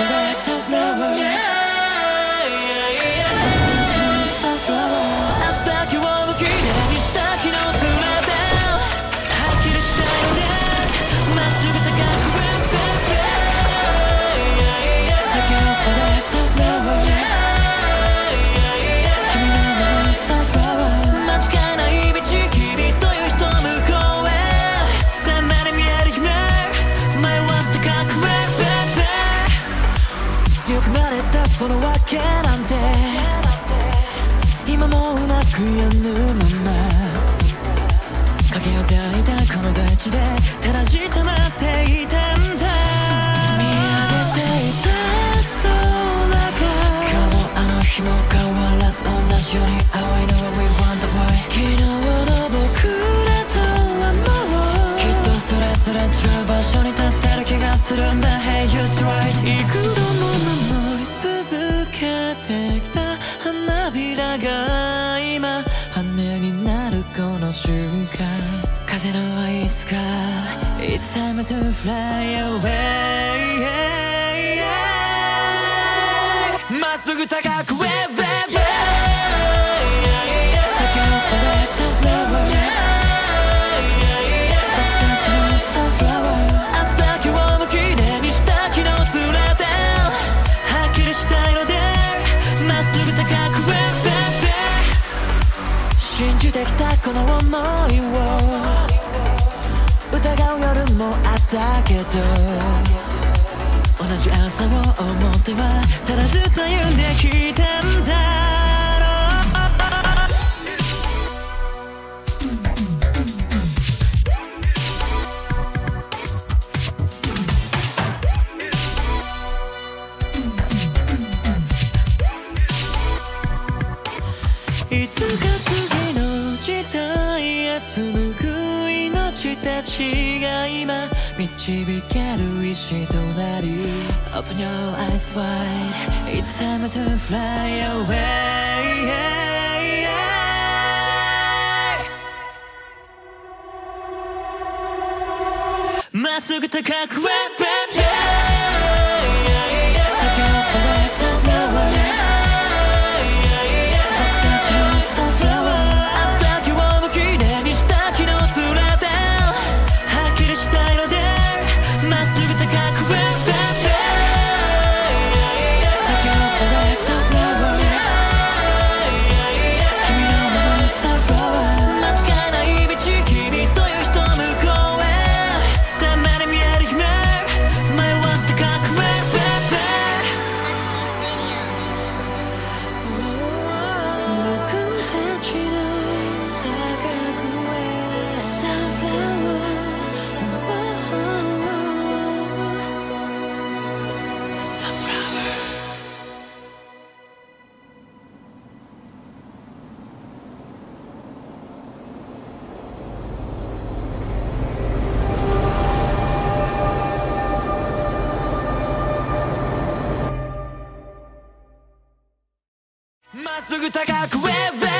このわけなんて今もうまくやぬまま影を抱いたこの大地でただじたまっていたんだ。見上げていた空が今日あの日も変わらず同じように青いのは We wonder why 昨日の僕らとはもうきっとそれぞれ違う場所に立ってる気がするんだ。 Hey you tried 幾度も守り続けてきた花びらが今羽になるこの瞬間。風のはいつか It's time to fly away まっすぐ高く Way way way 先を越え Sunflower 僕たちの Sunflower 明日だけをもきれいにした昨日すれてはっきりしたいのでまっすぐ高く Way way way 信じてきたこの想いを疑う夜もあったけど同じ朝を思ってはただずっと歩んできたんだ。いつか次の時代へ紡ぐ命たちが今導ける石となり Open your eyes wide It's time to fly away まっすぐ高く Way way way 先を越え Sunflowerまっすぐ高く Way way